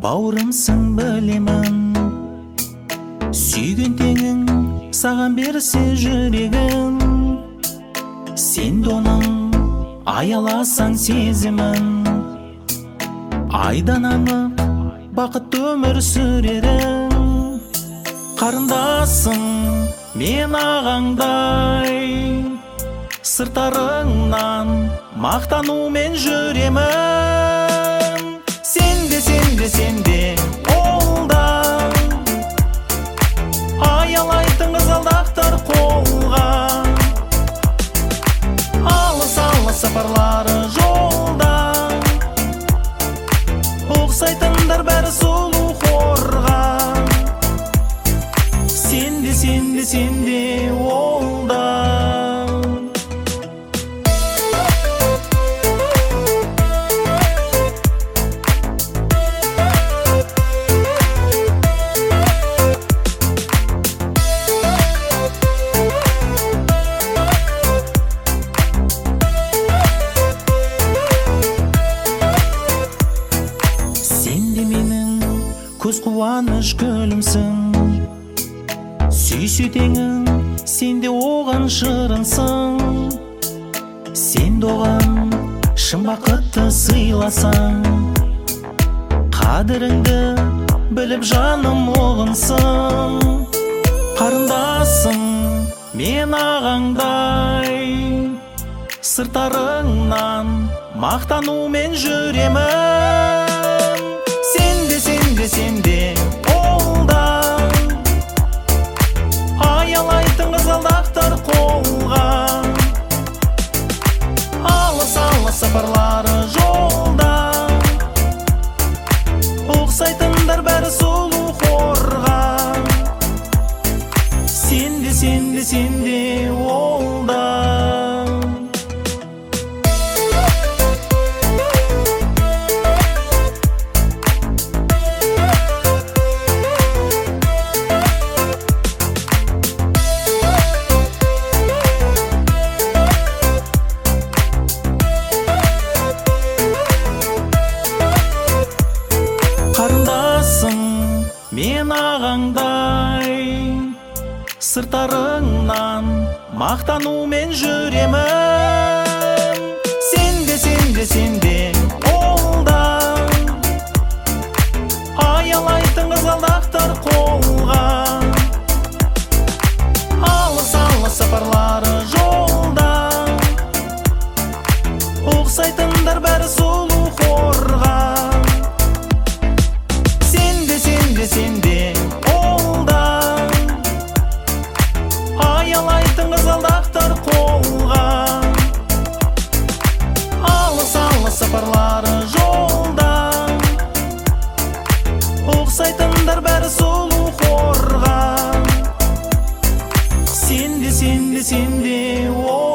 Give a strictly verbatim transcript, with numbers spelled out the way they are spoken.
бауырымсың білемін, сүйген теңің саған берсе жүрегін, сен де оның аяласаң сезімін, айдан анық бақытты өмір сүрерін. Қарындасың мен ағаңдай, сыртарыңнан мақтанумен жүремін. Сенде, сенде, сенде қолда, аялайтын қызғалдақтар қолға, алыс алыс сапарлары жолда, ұқсайтындар бәрі сұлу қорға. Сенде, сенде, сенде олда. Сенде менің көз қуаныш гүлімсің, сүйсе теңің сенде оған шырынсың. Сен оған шын бақытты сыйласаң, қадіріңді біліп жаным ұғынсың. Қарындасың мен ағаңдай, сыртарыңнан мақтанумен жүремін. Сенде, сенде, сенде қолда, аялайтын қызғалдақтар қолға, алыс алыс сапарлары жолда, ұқсайтындар бәрі сұлу қорға. Сенде, сенде, сенде олда. Қарындасың мен ағаңдай, сыртарыңнан мақтанумен жүремін. Сенде, сенде, сенде қолда, аялайтын қызғалдақтар қолға, алыс алыс сапарлары жолда, ұқсайтындар бәрі сұлу қорға. Сенде қолда, аялайтын қызғалдақтар қолға, алыс алыс сапарлары жолда, ұқсайтындар бәрі сұлу қорға. Сенде, сенде, сенде ол.